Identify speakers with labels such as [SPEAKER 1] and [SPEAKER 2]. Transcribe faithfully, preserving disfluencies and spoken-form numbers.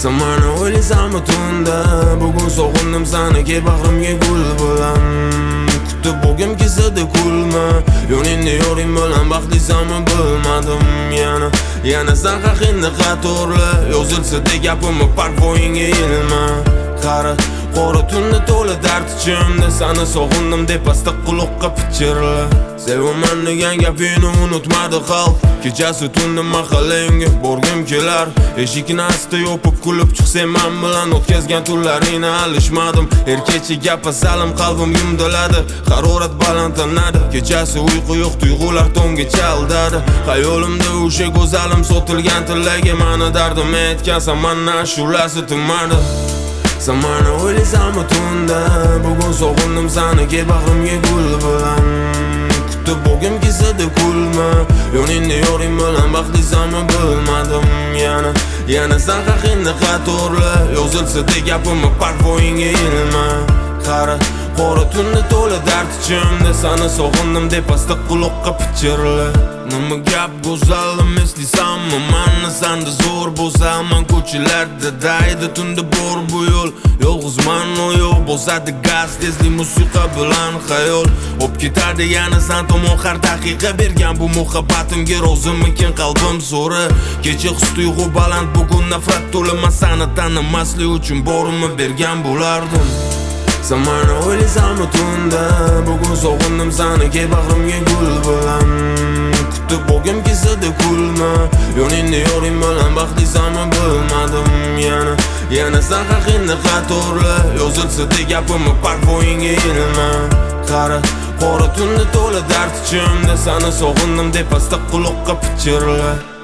[SPEAKER 1] Sen meni o'ylaysanmi tunda? Bugun sog'indim seni, kel bag'rimga gul bilan. Kutib bo'lgim kelsa-da kulma. Yo'lingda yo'ling bilan baxtlisanmi bilmadim yana. Yana sen haqingda qatorli yozilsa-da gapimni parvoyingga ilma. Qara qora tunda to'la dard ichimda, seni sog'indim deb pastda quloqqa pichirla. Sevaman degan gapingni unutmadi xalq. Kechasi tunda mahallangga borgim kelar. Eshikni asta yopib kulib chiqsam men bilan o'tkazgan tunlaringni alishmadim. Erkechi gap salim qalbim yumdaladi, harorat balandlanadi. Kechasi uyqu yo'q, tuyg'ular tomgacha aldadi. Xayolimda o'sha go'zalim sotilgan tilagi meni dardim aytgansan, mana ashulasi tingmadi. Sen meni o'ylaysanmi tunda? Bugun sog'indim seni, kel bag'rimga gul bilan. Kutib bo'lgim kelsa-da kulma. Yo'lingda yo'ling bilan baxtlisanmi bilmadim yana. Yana sen haqingda qatorli yozilsa-da gapimni parvoyingga ilma. Qara qora tunda to'la dard ichimda, seni sog'indim deb pastda quloqqa pichirla. Nima gap go'zalim eslaysanmi? Meni senda zo'r bo'lsaman ko'chalarda daydi tunda bor bu yo'l. Yolg'izman o yo'q bo'lsa-da gaz tezlik musiqa bilan xayol o'p ketadi yana sen tomon har daqiqa bergan bu muhabbatimga rozimikin qalbim so'ra. Kecha his tuyg'u baland, bugun nafrat to'lama, seni tanimaslik uchun borimni bergan bo'lardim. Sen meni o'ylaysanmi tunda? Bugun sog'indim seni, kel bag'rimga gul bilan. Kutib bo'lgim kelsa-da kulma. Yo'lingda yo'ling bilan baxtlisanmi bilmadim yana. Yana sen haqingda qatorli yozilsa-da gapimni parvoyingga ilma. Qara qora tunda to'la dard ichimda, seni sog'indim deb pastda quloqqa pichirla.